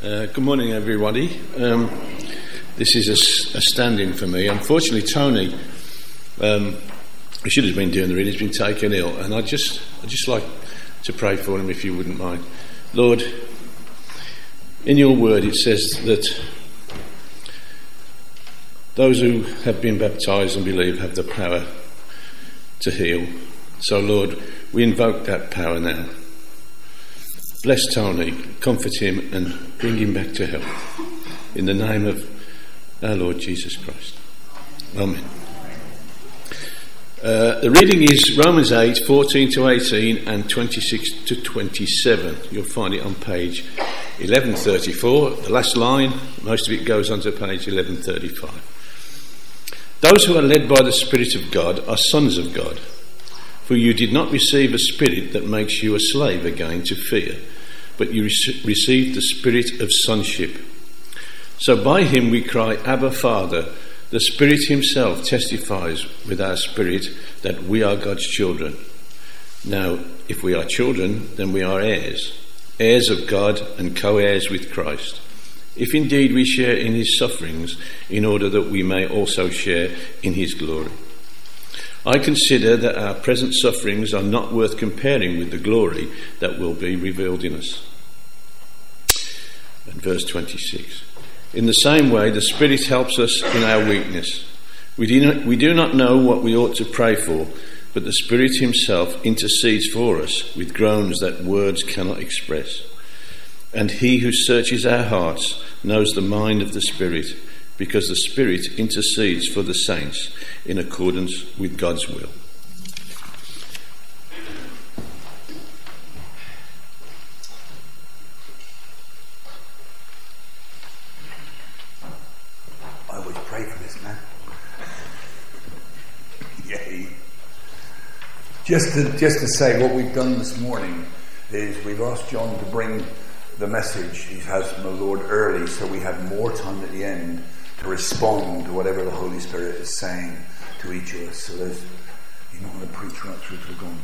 Good morning, everybody. This is a stand-in for me. Unfortunately, Tony, who should have been doing the reading, has been taken ill, and I'd just like to pray for him, if you wouldn't mind. Lord, in your word it says that those who have been baptised and believe have the power to heal. So, Lord, we invoke that power now. Bless Tony, comfort him and bring him back to health. In the name of our Lord Jesus Christ. Amen. The reading is Romans 8, 14 to 18 and 26 to 27. You'll find it on page 1134, the last line. Most of it goes on to page 1135. Those who are led by the Spirit of God are sons of God. For you did not receive a spirit that makes you a slave again to fear, but you received the spirit of sonship. So by him we cry, Abba, Father. The Spirit himself testifies with our spirit that we are God's children. Now, if we are children, then we are heirs, heirs of God and co-heirs with Christ, if indeed we share in his sufferings, in order that we may also share in his glory. I consider that our present sufferings are not worth comparing with the glory that will be revealed in us. And verse 26. In the same way, the Spirit helps us in our weakness. We do not know what we ought to pray for, but the Spirit himself intercedes for us with groans that words cannot express. And he who searches our hearts knows the mind of the Spirit, because the Spirit intercedes for the saints in accordance with God's will. I always pray for this man. Yay. Just to say what we've done this morning is we've asked John to bring the message he has from the Lord early, so we have more time at the end to respond to whatever the Holy Spirit is saying to each of us. So you're not going to preach right through to the going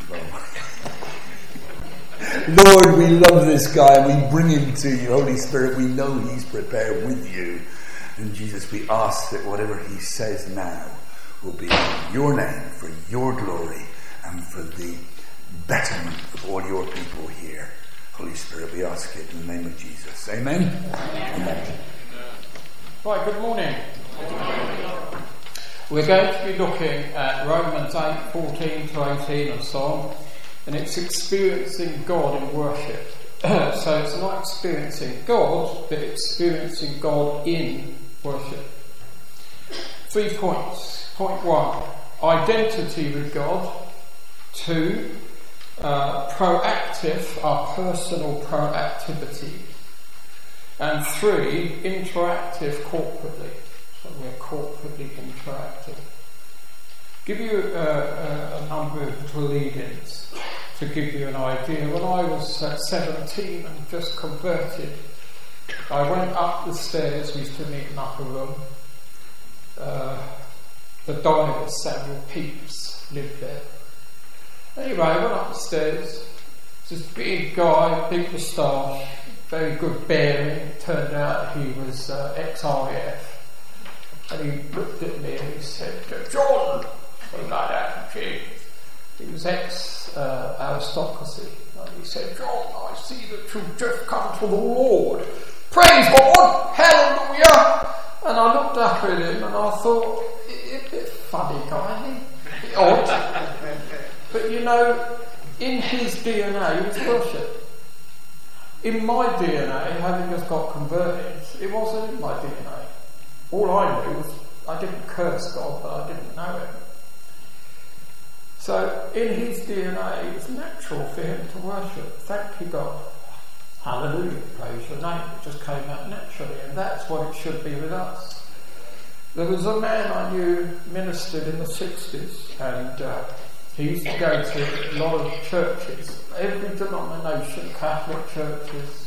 12. Lord, we love this guy and we bring him to you. Holy Spirit, we know he's prepared with you. And Jesus, we ask that whatever he says now will be in your name, for your glory, and for the betterment of all your people here. Holy Spirit, we ask it in the name of Jesus. Amen? Amen. Right, good morning. We're going to be looking at Romans 8, 14 to 18 and so on, and it's experiencing God in worship. So it's not experiencing God, but experiencing God in worship. 3 points. Point 1, identity with God. 2, proactive, our personal proactivity. And 3, interactive corporately. So we're corporately interactive. Give you a number of little lead-ins to give you an idea. When I was 17 and just converted, I went up the stairs. We used to meet in an upper room. The diver, Samuel Pepys, lived there. Anyway, I went up the stairs. This big guy, big moustache, very good bearing. It turned out he was ex-RAF. And he looked at me and he said, John! Something like that. He was ex-aristocracy. And he said, John, I see that you've just come to the Lord. Praise God! Hallelujah! And I looked up at him and I thought, a bit funny guy, a bit odd. But you know, in his DNA was worship. In my DNA, having just got converted, it wasn't in my DNA. All I knew was I didn't curse God, but I didn't know him. So in his DNA, it was natural for him to worship. Thank you, God. Hallelujah, praise your name. It just came out naturally, and that's what it should be with us. There was a man I knew ministered in the 60s, and he used to go to a lot of churches, every denomination, Catholic churches,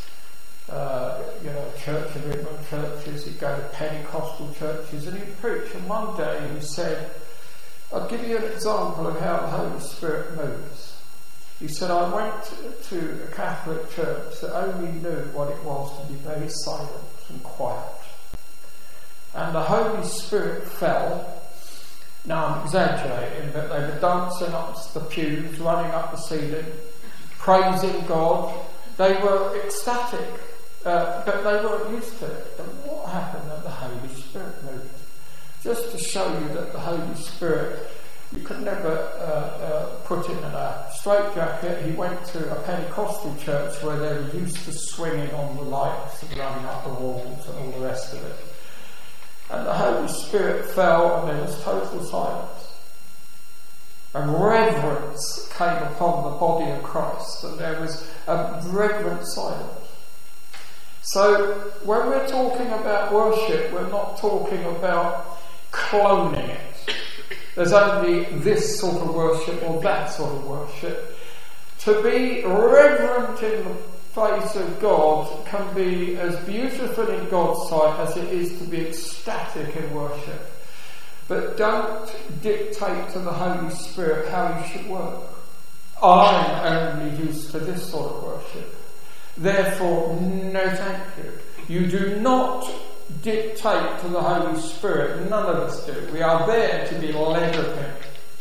Church of England churches. He'd go to Pentecostal churches and he'd preach. And one day he said, I'll give you an example of how the Holy Spirit moves. He said, I went to a Catholic church that only knew what it was to be very silent and quiet. And the Holy Spirit fell. Now I'm exaggerating, but they were dancing up the pews, running up the ceiling, praising God. They were ecstatic, but they weren't used to it. And what happened? That the Holy Spirit moved. Just to show you that the Holy Spirit, you could never put him in a straitjacket. He went to a Pentecostal church where they were used to swinging on the lights and running up the walls and all the rest of it. And the Holy Spirit fell and there was total silence. And reverence came upon the body of Christ, and there was a reverent silence. So when we're talking about worship, we're not talking about cloning it. There's only this sort of worship or that sort of worship. To be reverent in the face of God can be as beautiful in God's sight as it is to be ecstatic in worship. But don't dictate to the Holy Spirit how you should work. I'm only used to this sort of worship. Therefore, no thank you. You do not dictate to the Holy Spirit. None of us do. We are there to be led of Him.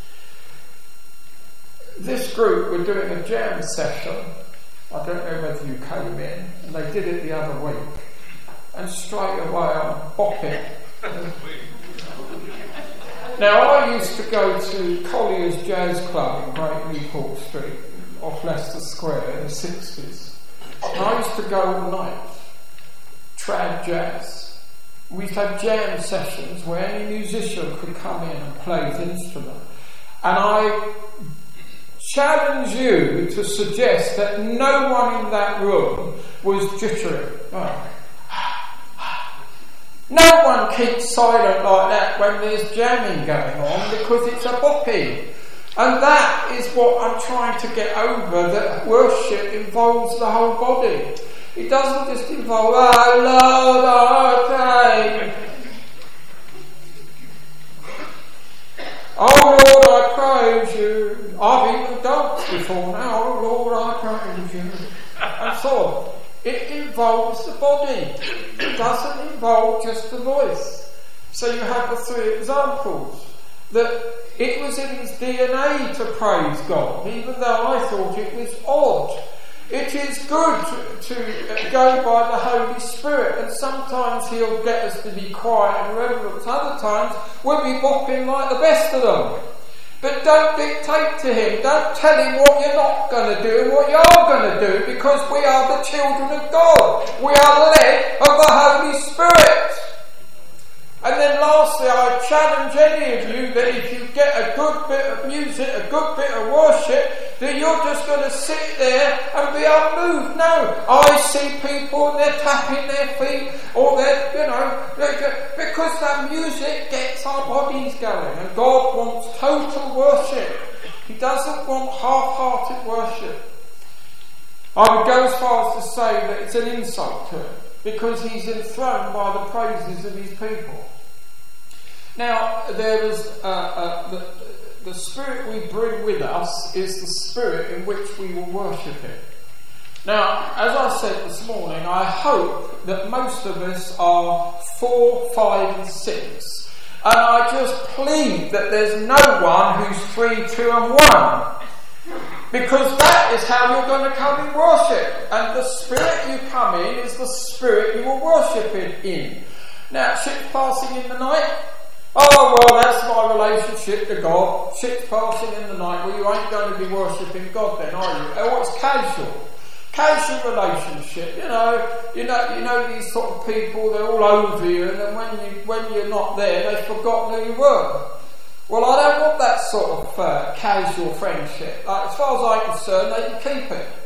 This group were doing a jam session. I don't know whether you came in, and they did it the other week. And straight away I'm bopping. Now, I used to go to Collier's Jazz Club in Great Newport Street, off Leicester Square in the 60s. And I used to go all night, trad jazz. We used to have jam sessions where any musician could come in and play his instrument. And I challenge you to suggest that no one in that room was jittering. Oh. No one keeps silent like that when there's jamming going on, because it's a bopping. And that is what I'm trying to get over, that worship involves the whole body. It doesn't just involve, oh Lord, I pray. Oh Lord, I praise you. I've even danced before now. Oh Lord, I praise you. And so on. It involves the body. It doesn't involve just the voice. So you have the three examples. That it was in his DNA to praise God, even though I thought it was odd. It is good to go by the Holy Spirit, and sometimes He'll get us to be quiet and reverent. Other times we'll be bopping like the best of them. But don't dictate to Him. Don't tell Him what you're not going to do and what you are going to do, because we are the children of God. We are led of the Holy Spirit. And then lastly, I challenge any of you that if you get a good bit of music, a good bit of worship, that you're just going to sit there and be unmoved. No, I see people and they're tapping their feet, or they're, because that music gets our bodies going, and God wants total worship. He doesn't want half-hearted worship. I would go as far as to say that it's an insult to Him, because He's enthroned by the praises of His people. Now, there is the spirit we bring with us is the spirit in which we will worship Him. Now, as I said this morning, I hope that most of us are 4, 5 and 6. And I just plead that there's no one who's 3, 2 and 1. Because that is how you're going to come in worship. And the spirit you come in is the spirit you will worship in. Now, ships passing in the night. Oh, well, that's my relationship to God. Ships passing in the night. Well, you ain't going to be worshipping God then, are you? Oh, it's casual. Casual relationship. You know these sort of people, they're all over you, and then when you're not there, they've forgotten who you were. Well, I don't want that sort of casual friendship. As far as I'm concerned, they can keep it.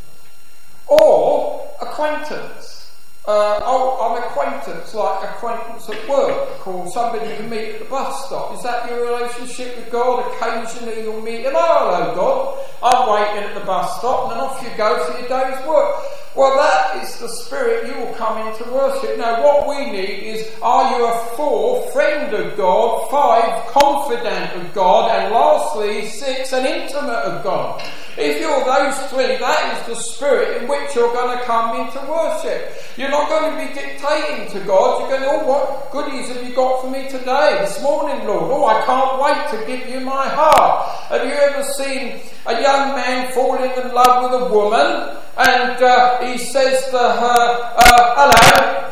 Or acquaintance. I'm acquaintance, like acquaintance at work, or somebody you meet at the bus stop. Is that your relationship with God? Occasionally you'll meet him. Oh, hello God, I'm waiting at the bus stop, and then off you go for your day's work. Well, that is the spirit you will come into worship. Now, what we need is, are you a 4, friend of God, 5, confident of God, and lastly, 6, an intimate of God? If you're those three, that is the spirit in which you're going to come into worship. You're not going to be dictating to God. You're going to, oh, what goodies have you got for me today, this morning, Lord? Oh, I can't wait to give you my heart. Have you ever seen a young man falling in love with a woman, and he says to her, hello?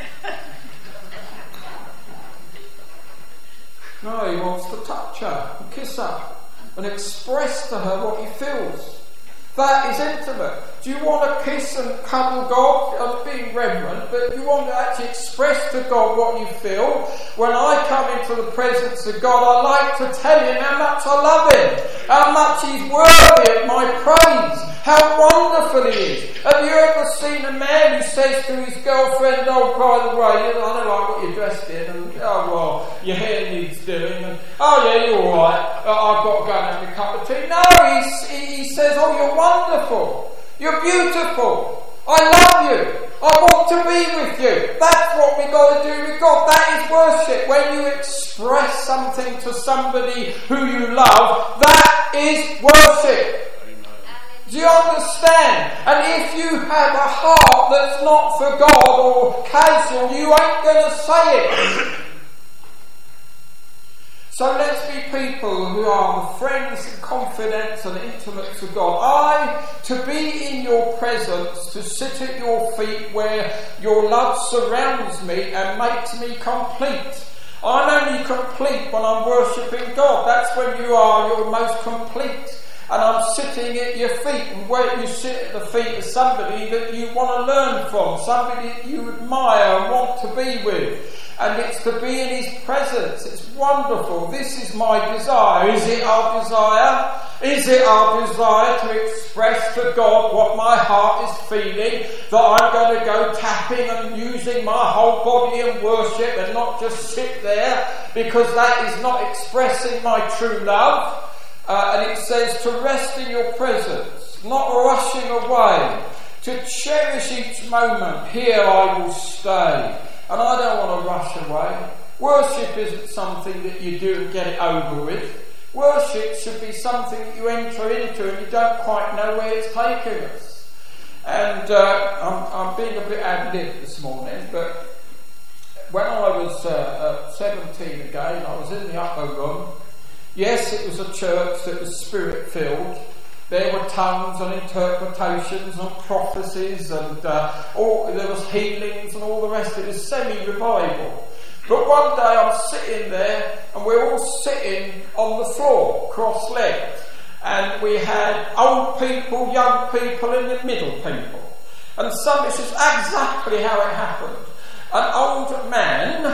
No, he wants to touch her and kiss her and express to her what he feels. That is intimate. Do you want to kiss and cuddle God? I was being reverent, but you want to actually express to God what you feel. When I come into the presence of God, I like to tell him how much I love him, how much he's worthy of my praise, how wonderful he is. Have you ever seen a man who says to his girlfriend, oh, by the way, I don't like what you're dressed in, and oh, well, your hair needs doing, and oh, yeah, you're all right, I've got to go and have a cup of tea. No, he says, oh, you're wonderful. You're beautiful. I love you. I want to be with you. That's what we got to do with God. That is worship. When you express something to somebody who you love, that is worship. Do you understand? And if you have a heart that's not for God or casual, you ain't going to say it. So let's be people who are the friends and confidants and intimates of God. To be in your presence, to sit at your feet where your love surrounds me and makes me complete. I'm only complete when I'm worshipping God. That's when you are your most complete. And I'm sitting at your feet, and where you sit at the feet of somebody that you want to learn from, somebody that you admire and want to be with. And it's to be in his presence. It's wonderful. This is my desire. Is it our desire? Is it our desire to express to God what my heart is feeling? That I'm going to go tapping and using my whole body in worship and not just sit there, because that is not expressing my true love. And it says to rest in your presence, not rushing away, to cherish each moment. Here I will stay. And I don't want to rush away. Worship isn't something that you do and get it over with. Worship should be something that you enter into and you don't quite know where it's taking us. And I'm being a bit ad-lib this morning, but when I was 17 again, I was in the upper room. Yes, it was a church that was spirit-filled. There were tongues and interpretations and prophecies, and there was healings and all the rest. It was semi-revival. But one day I'm sitting there, and we're all sitting on the floor, cross-legged. And we had old people, young people, and the middle people. And this is exactly how it happened. An old man,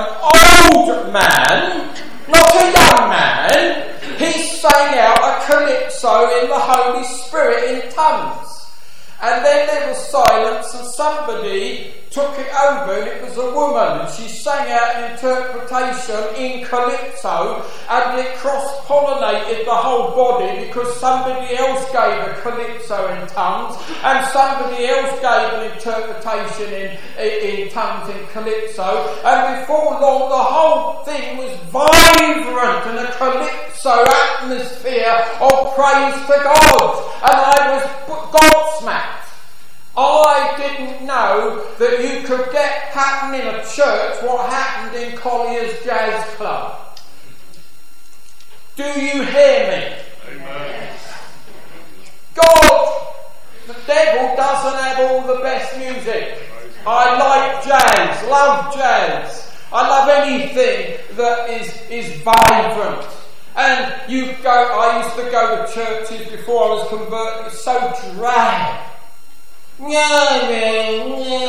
not a young man, he sang out a calypso in the Holy Spirit in tongues. And then there was silence, and somebody took it over, and it was a woman, and she sang out an interpretation in calypso, and it cross-pollinated the whole body, because somebody else gave a calypso in tongues, and somebody else gave an interpretation in tongues in calypso, and before long the whole thing was vibrant in a calypso atmosphere of praise to God, and I was gobsmacked. I didn't know that you could get happen in a church what happened in Collier's Jazz Club. Do you hear me? Amen. God, the devil doesn't have all the best music. I like jazz, love jazz. I love anything that is vibrant. And I used to go to churches before I was converted. It's so drab. I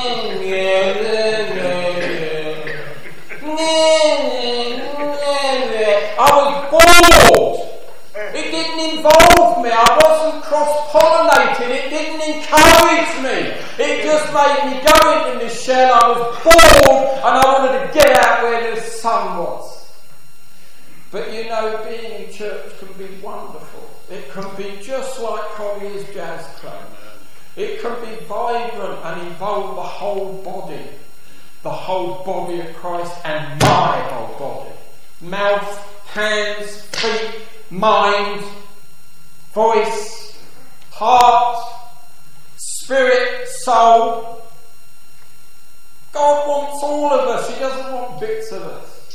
was bored. It didn't involve me. I wasn't cross-pollinated. It didn't encourage me. It just made me go into this shell. I was bored and I wanted to get out where the sun was. But you know, being in church can be wonderful. It can be just like Collier's Jazz Club. It can be vibrant and involve the whole body of Christ, and my whole body. Mouth, hands, feet, mind, voice, heart, spirit, soul. God wants all of us. He doesn't want bits of us.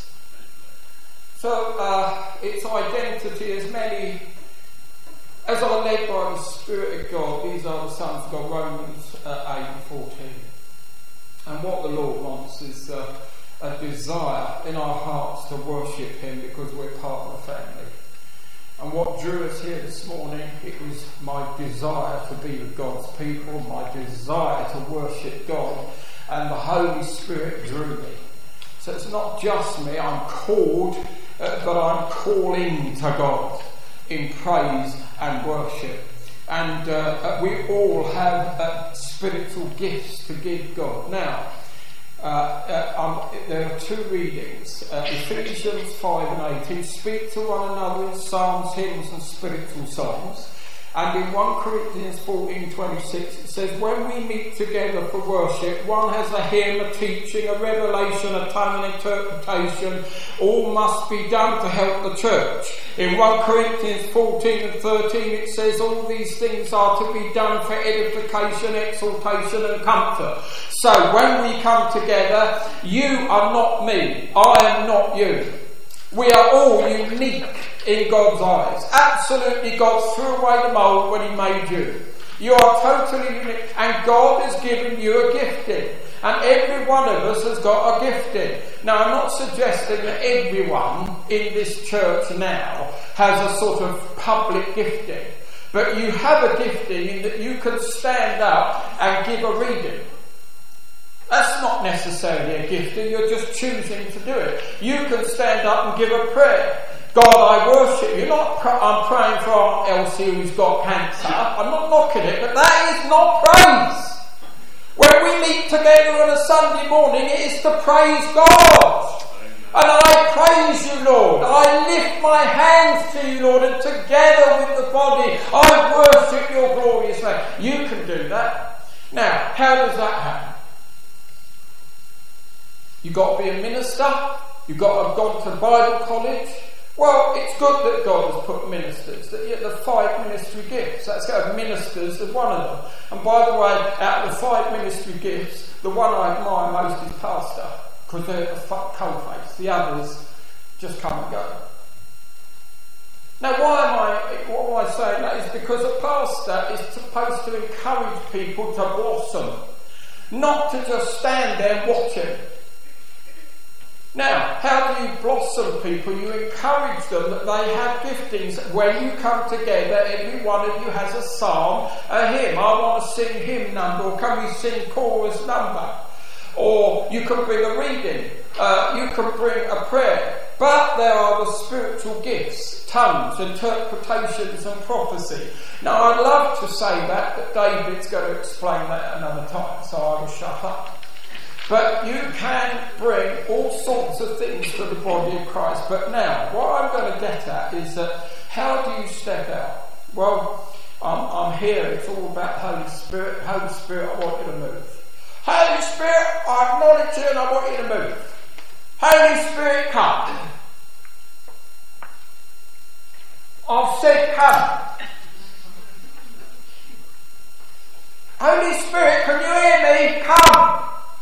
So its identity, as many as are led by the Spirit of God, these are the sons of God, Romans 8:14. And what the Lord wants is a desire in our hearts to worship Him because we're part of the family. And what drew us here this morning, it was my desire to be with God's people, my desire to worship God, and the Holy Spirit drew me. So it's not just me, I'm called, but I'm calling to God in praise and worship. And we all have spiritual gifts to give God. Now, there are two readings. Ephesians 5 and 18. Speak to one another in psalms, hymns and spiritual songs. And in 1 Corinthians 14:26 it says, when we meet together for worship, one has a hymn, a teaching, a revelation, a tongue, an interpretation. All must be done to help the church. In 1 Corinthians 14 and 13 it says, all these things are to be done for edification, exaltation and comfort. So when we come together, you are not me, I am not you. We are all unique in God's eyes. Absolutely, God threw away the mould when He made you. You are totally unique, and God has given you a gifting. And every one of us has got a gifting. Now, I'm not suggesting that everyone in this church now has a sort of public gifting. But you have a gifting in that you can stand up and give a reading. That's not necessarily a gifting, you're just choosing to do it. You can stand up and give a prayer. God, I worship you. I'm praying for Aunt Elsie who's got cancer. I'm not knocking it, but that is not praise. When we meet together on a Sunday morning, it is to praise God. And I praise you, Lord. I lift my hands to you, Lord, and together with the body, I worship your glorious name. You can do that. Now, how does that happen? You've got to be a minister. You've got to have gone to Bible college. Well, it's good that God has put ministers. The 5 ministry gifts. That's got ministers as one of them. And by the way, out of the 5 ministry gifts, the one I admire most is pastor, because they're a coalface. The others just come and go. Now, what am I saying that? Is because a pastor is supposed to encourage people to blossom, not to just stand there and watch him. Now, how do you blossom people? You encourage them that they have giftings. When you come together, every one of you has a psalm, a hymn. I want to sing hymn number, or can we sing chorus number? Or you can bring a reading. You can bring a prayer. But there are the spiritual gifts, tongues, interpretations and prophecy. Now, I'd love to say that, but David's going to explain that another time, so I will shut up. But you can bring all sorts of things to the body of Christ. But now, what I'm going to get at is that how do you step out? Well, I'm here. It's all about Holy Spirit. Holy Spirit, I want you to move. Holy Spirit, I acknowledge you and I want you to move. Holy Spirit, come. I've said come. Holy Spirit, can you hear me? Come.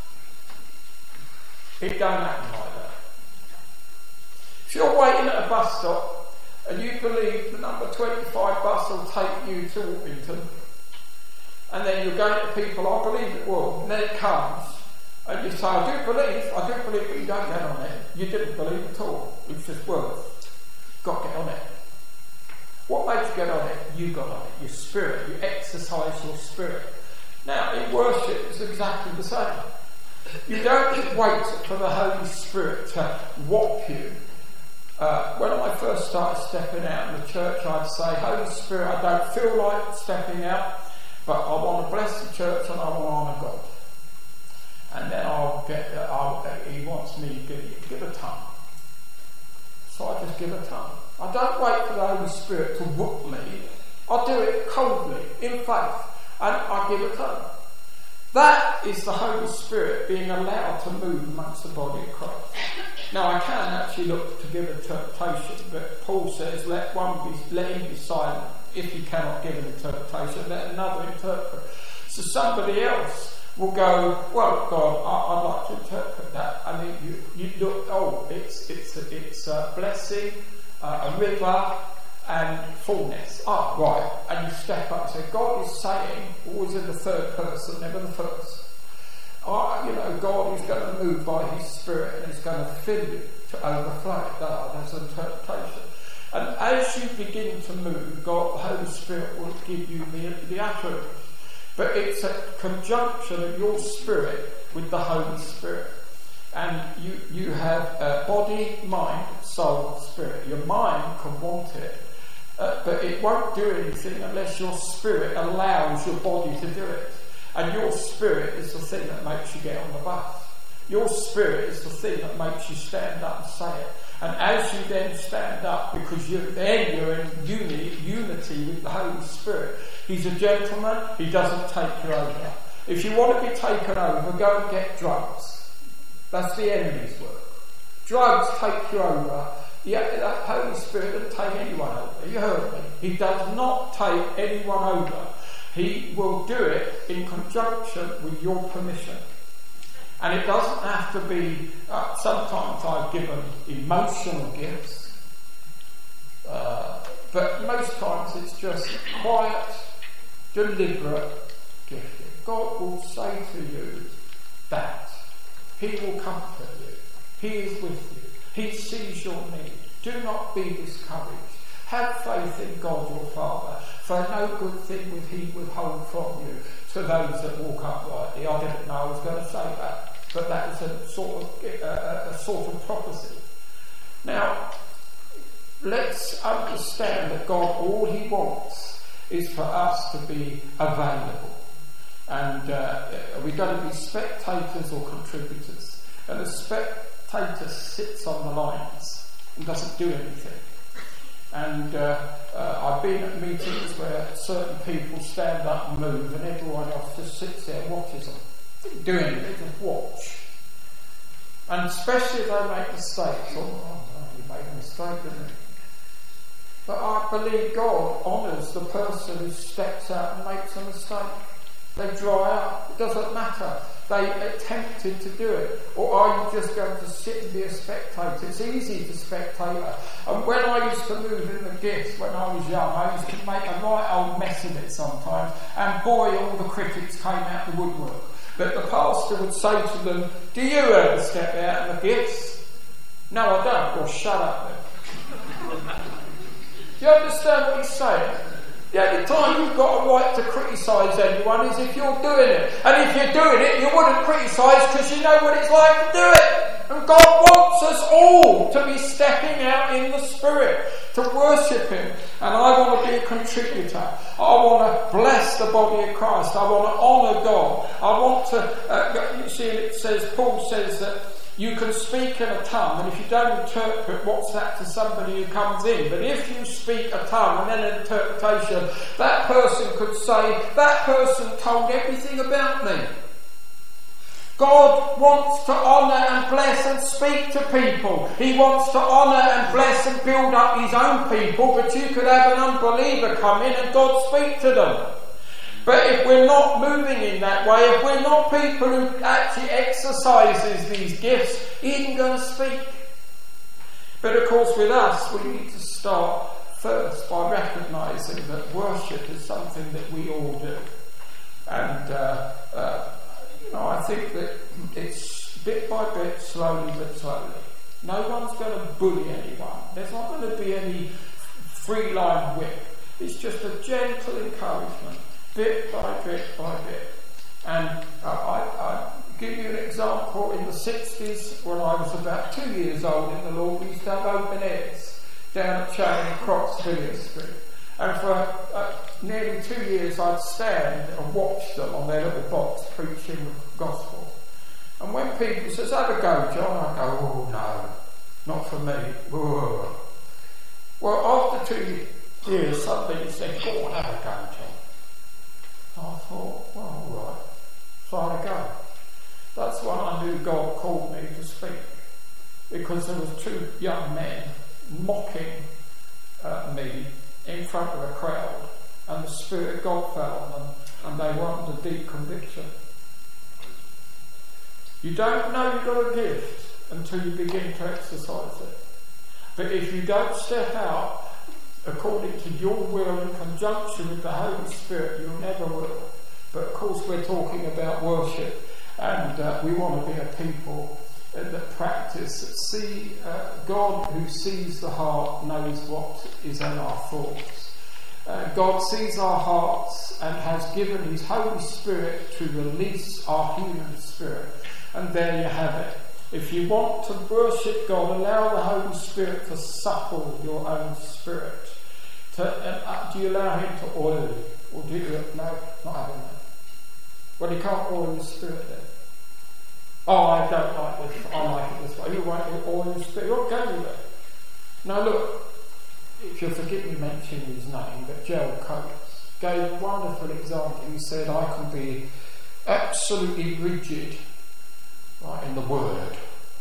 It don't happen like that. If you're waiting at a bus stop and you believe the number 25 bus will take you to Orpington, and then you're going to people, I believe it will, and then it comes, and you say, I do believe, but you don't get on it. You didn't believe at all. It's just words. You've got to get on it. What makes you get on it? You got on it. Your spirit. You exercise your spirit. Now, in worship, it's exactly the same. You don't wait for the Holy Spirit to whop you. When I first started stepping out in the church, I'd say, Holy Spirit, I don't feel like stepping out, but I want to bless the church and I want to honour God. And then He wants me to give a tongue. So I just give a tongue. I don't wait for the Holy Spirit to whoop me. I do it coldly, in faith, and I give a tongue. That is the Holy Spirit being allowed to move amongst the body of Christ. Now, I can actually look to give interpretation, but Paul says, let him be silent. if you cannot give an interpretation, let another interpret. So somebody else will go, well, God, I'd like to interpret that. I mean, you look, oh, it's a blessing, a river, and fullness. Ah, right. And you step up and say, God is saying, always in the third person, never the first. God is going to move by His Spirit and He's going to fill you to overflow. That's an interpretation. And as you begin to move, God, the Holy Spirit will give you the utterance. But it's a conjunction of your spirit with the Holy Spirit. And you have body, mind, soul, spirit. Your mind can want it, but it won't do anything unless your spirit allows your body to do it. And your spirit is the thing that makes you get on the bus. Your spirit is the thing that makes you stand up and say it. And as you then stand up, because you're in unity with the Holy Spirit, He's a gentleman, He doesn't take you over. If you want to be taken over, go and get drugs. That's the enemy's work. Drugs take you over. The Holy Spirit doesn't take anyone over. You heard me. He does not take anyone over. He will do it in conjunction with your permission. And it doesn't have to be, sometimes I've given emotional gifts, but most times it's just quiet, deliberate gifting. God will say to you that. He will comfort you. He is with you. He sees your need. Do not be discouraged. Have faith in God your Father, for no good thing will He withhold from you to those that walk uprightly. I didn't know I was going to say that, but that is a sort of prophecy. Now, let's understand that God, all He wants is for us to be available. And are we going to be spectators or contributors? And the spectator sits on the lines and doesn't do anything. And I've been at meetings where certain people stand up and move, and everyone else just sits there and watches them. They don't do anything, they just watch. And especially if they make mistakes. Oh, you made a mistake, didn't you? But I believe God honours the person who steps out and makes a mistake. They dry up. It doesn't matter. They attempted to do it. Or are you just going to sit and be a spectator? It's easy to spectator. And when I used to move in the gifts when I was young, I used to make a right old mess of it sometimes. And boy, all the critics came out the woodwork. But the pastor would say to them, do you ever step out in the gifts? No, I don't. Well, shut up then. Do you understand what he's saying? The only time you've got a right to criticise anyone is if you're doing it. And if you're doing it, you wouldn't criticise because you know what it's like to do it. And God wants us all to be stepping out in the Spirit, to worship Him. And I want to be a contributor. I want to bless the body of Christ. I want to honour God. I want to, you see, it says, Paul says that you can speak in a tongue, and if you don't interpret, what's that to somebody who comes in? But if you speak a tongue and then an interpretation, that person could say, that person told everything about me. God wants to honour and bless and speak to people. He wants to honour and bless and build up His own people, but you could have an unbeliever come in and God speak to them. But if we're not moving in that way, if we're not people who actually exercises these gifts, He isn't going to speak. But of course with us, we need to start first by recognising that worship is something that we all do. And, I think that it's bit by bit, slowly but slowly. No one's going to bully anyone. There's not going to be any free line whip. It's just a gentle encouragement. Bit by bit by bit. And I give you an example. In the 60s, when I was about 2 years old in the Lord, we used to have open airs down at Charing Cross, Villiers Street. And for nearly 2 years, I'd stand and watch them on their little box preaching the gospel. And when people says, have a go, John, I go, oh no, not for me. Whoa. Well, after 2 years, somebody said, go on, have a go, John. I thought, well, all right, so I go. That's when I knew God called me to speak, because there was 2 young men mocking me in front of a crowd, and the Spirit of God fell on them, and they were under deep conviction. You don't know you've got a gift until you begin to exercise it. But if you don't step out according to your will in conjunction with the Holy Spirit, you never will. But of course we're talking about worship, and we want to be a people that practice, that see God who sees the heart knows what is in our thoughts. God sees our hearts and has given his Holy Spirit to release our human spirit. And there you have it. If you want to worship God, allow the Holy Spirit to supple your own spirit. Do you allow him to oil you? Or do you? No, not having that. Well, he can't oil your spirit then. Oh, I don't like this. I like it this way. You want to oil your spirit. You're going there. Now look, if you'll forgive me mentioning his name, but Gerald Coates gave a wonderful example. He said, I can be absolutely rigid, right, in the Word,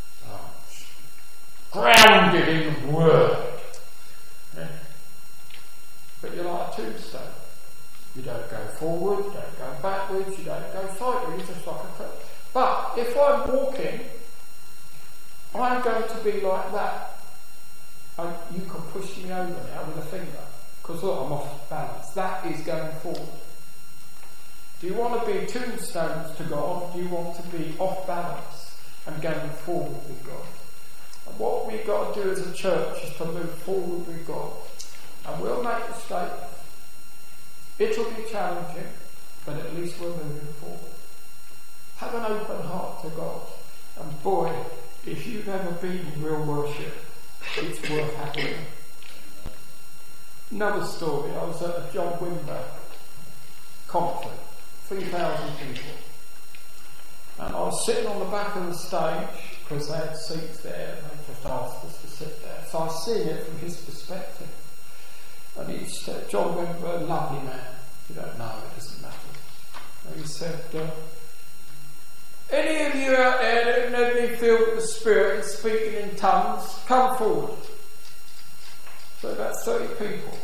grounded in the Word, yeah. But you're like a tombstone. You don't go forward, you don't go backwards, you don't go sideways, you're just like a cliff. But if I'm walking, I'm going to be like that. And you can push me over now with a finger, because look, I'm off balance. That is going forward. Do you want to be tombstones to God? Or do you want to be off balance and going forward with God? And what we've got to do as a church is to move forward with God. And we'll make mistakes. It'll be challenging, but at least we're moving forward. Have an open heart to God. And boy, if you've ever been in real worship, it's worth having. Another story, I was at a John Wimber concert, 3,000 people. And I was sitting on the back of the stage, because they had seats there, and they just asked us to sit there. So I see it from his perspective. And he's John Wimber, a lovely man. If you don't know, it doesn't matter. And he said, any of you out there that have never been filled with the Spirit and speaking in tongues, come forward. So about 30 people.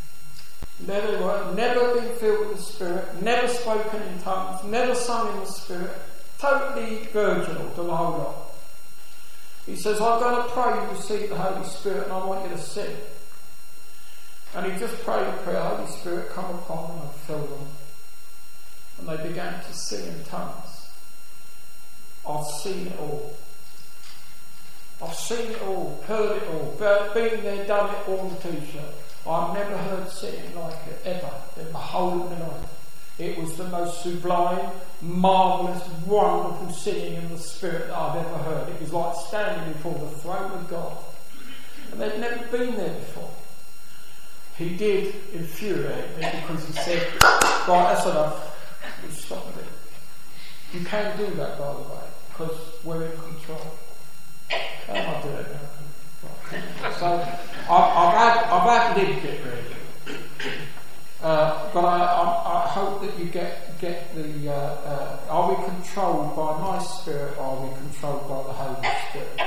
Never been filled with the Spirit, never spoken in tongues, never sung in the Spirit, totally virginal to the whole lot. He says, I'm going to pray you receive the Holy Spirit and I want you to sing. And he just prayed a prayer, Holy Spirit come upon them and fill them. And they began to sing in tongues. I've seen it all. I've seen it all, heard it all, been there, done it all on the t-shirt. I've never heard singing like it, ever, in the whole of my life. It was the most sublime, marvellous, wonderful singing in the Spirit that I've ever heard. It was like standing before the throne of God. And they'd never been there before. He did infuriate me because he said, right, that's enough. We stopped it. You can do that, by the way, because we're in control. How am I doing now? So I've lived it really, but I hope that you get the. Are we controlled by my spirit, or are we controlled by the Holy Spirit?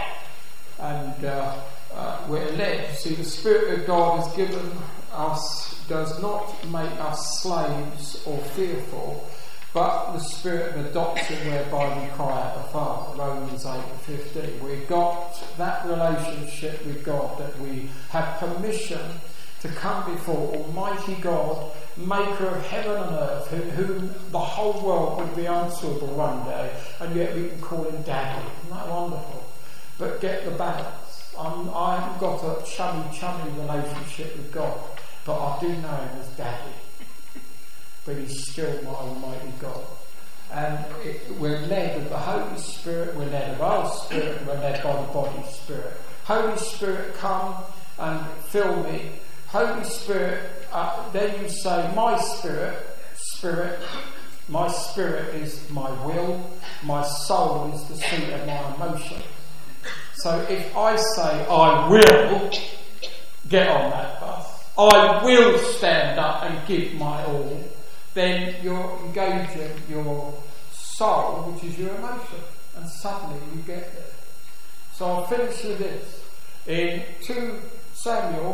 And we're led. See, the Spirit of God has given us, does not make us slaves or fearful, but the Spirit of adoption whereby we cry out, the Father, Romans 8:15. We've got that relationship with God, that we have permission to come before Almighty God, maker of heaven and earth, whom the whole world would be answerable one day, and yet we can call him Daddy. Isn't that wonderful? But get the balance. I haven't got a chummy relationship with God, but I do know him as Daddy. But he's still my Almighty God. And we're led of the Holy Spirit, we're led of our spirit, and we're led by the body spirit. Holy Spirit, come and fill me. Holy Spirit, then you say, my spirit, my spirit is my will, my soul is the seat of my emotion. So if I say, I will get on that bus, I will stand up and give my all, then you're engaging your soul, which is your emotion, and suddenly you get there. So I'll finish with this. In 2 Samuel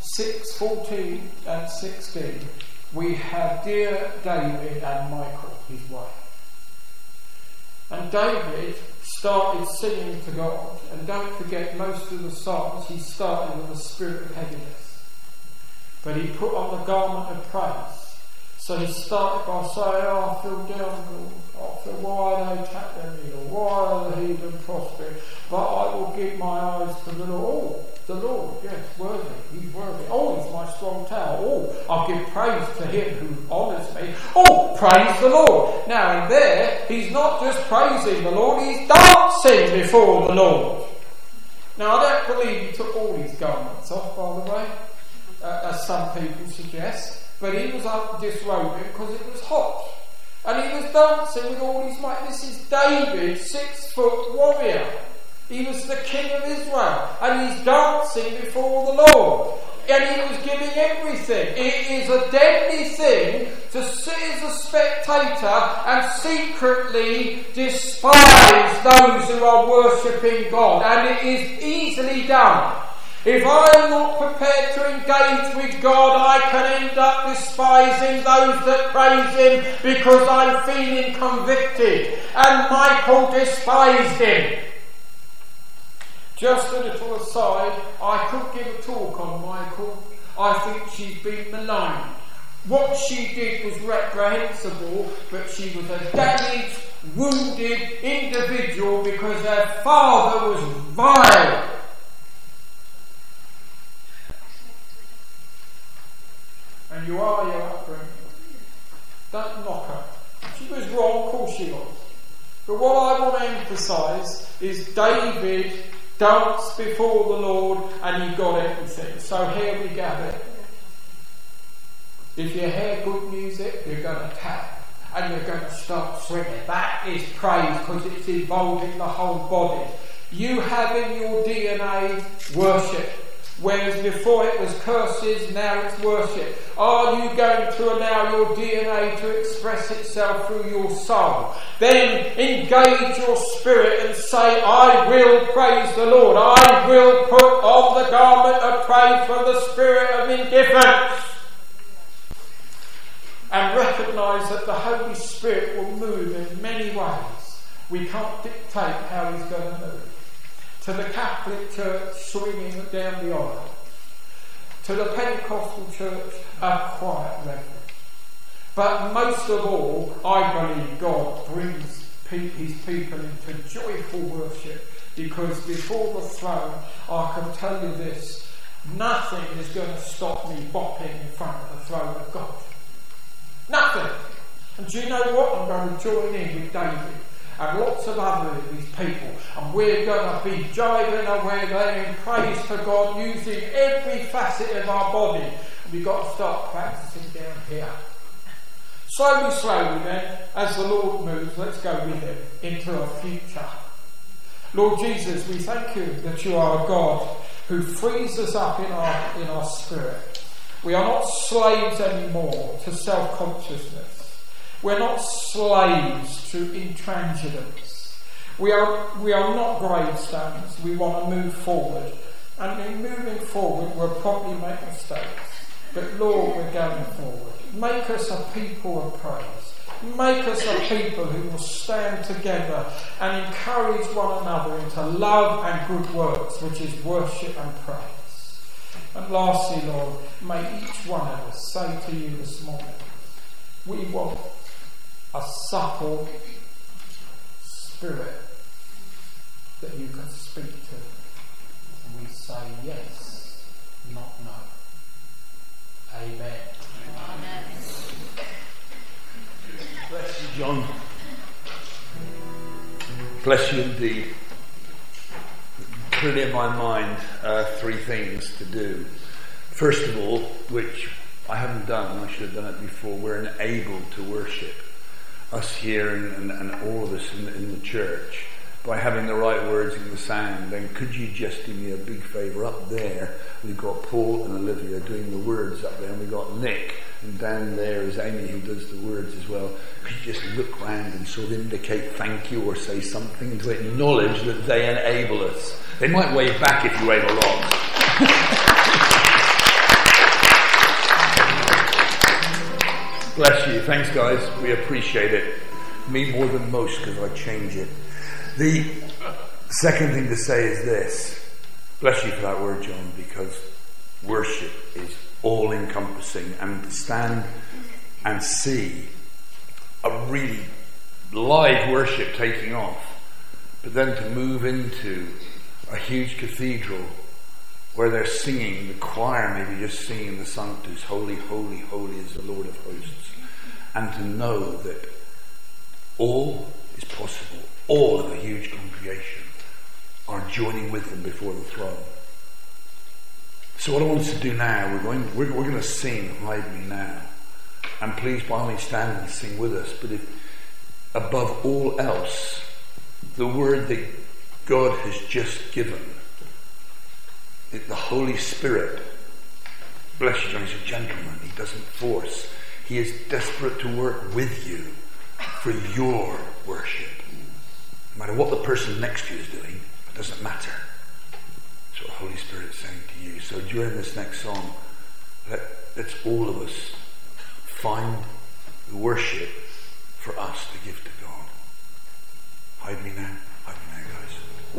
6:14 and 16, we have dear David and Michal, his wife. And David started singing to God, and don't forget, most of the songs he started with a spirit of heaviness. But he put on the garment of praise. So he started by saying, I feel down, Lord. I feel, why they attack me, Lord? Why are the heathen prospering? But I will give my eyes to the Lord. Oh, the Lord, yes, worthy. He's worthy. Oh, he's my strong tower. Oh, I'll give praise to him who honours me. Oh, praise the Lord. Now, in there, he's not just praising the Lord, he's dancing before the Lord. Now, I don't believe he took all his garments off, by the way, as some people suggest. But he was up disrobing because it was hot. And he was dancing with all his might. This is David, 6-foot warrior. He was the king of Israel. And he's dancing before the Lord. And he was giving everything. It is a deadly thing to sit as a spectator and secretly despise those who are worshipping God. And it is easily done. If I am not prepared to engage with God, I can end up despising those that praise him because I'm feeling convicted. And Michal despised him. Just a little aside, I could give a talk on Michal. I think she's been maligned. What she did was reprehensible, but she was a damaged, wounded individual because her father was vile. And you are your upbringing. Don't knock her. She was wrong, of course she was. But what I want to emphasise is David danced before the Lord and he got everything. So here we gather. If you hear good music, you're going to tap and you're going to start swinging. That is praise because it's involving the whole body. You have in your DNA worship. Whereas before it was curses, now it's worship. Are you going to allow your DNA to express itself through your soul? Then engage your spirit and say, I will praise the Lord. I will put on the garment of praise from the spirit of indifference. And recognise that the Holy Spirit will move in many ways. We can't dictate how he's going to move. To the Catholic Church, swinging down the aisle. To the Pentecostal Church, a quiet reverence. But most of all, I believe God brings his people into joyful worship, because before the throne, I can tell you this, nothing is going to stop me bopping in front of the throne of God. Nothing. And do you know what? I'm going to join in with David and lots of other of these people, and we're going to be jiving away there in praise to God, using every facet of our body. And we've got to start practicing down here. Slowly then, as the Lord moves, let's go with him into a future. Lord Jesus, we thank you that you are a God who frees us up in our spirit. We are not slaves anymore to self-consciousness. We're not slaves to intransigence. We are not gravestones. We want to move forward. And in moving forward, we'll probably make mistakes. But Lord, we're going forward. Make us a people of praise. Make us a people who will stand together and encourage one another into love and good works, which is worship and praise. And lastly, Lord, may each one of us say to you this morning, we want a supple spirit that you can speak to. And we say yes, not no. Amen. Amen. Bless you, John. Bless you indeed. Clearly in my mind, three things to do. First of all, which I haven't done, I should have done it before, we're enabled to worship. Us here and all of us in the church, by having the right words in the sound. Then could you just do me a big favour? Up there we've got Paul and Olivia doing the words up there, and we've got Nick, and down there is Amy who does the words as well. Could you just look round and sort of indicate thank you or say something to acknowledge that they enable us? They might wave back if you wave a lot. Bless you. Thanks, guys. We appreciate it. Me more than most, because I change it. The second thing to say is this. Bless you for that word, John, because worship is all-encompassing. And to stand and see a really live worship taking off, but then to move into a huge cathedral where they're singing, the choir maybe just singing the Sanctus, holy, holy, holy is the Lord of hosts, and to know that all is possible, all of a huge congregation are joining with them before the throne. So what I want us to do now, we're going to sing Hide Me Now, and please by all means stand and sing with us, but if above all else, the word that God has just given, the Holy Spirit, bless you, John, he's a gentleman, he doesn't force. He is desperate to work with you for your worship. No matter what the person next to you is doing, it doesn't matter. That's what the Holy Spirit is saying to you. So during this next song, let's all of us find the worship for us to give to God. Hide me now, God.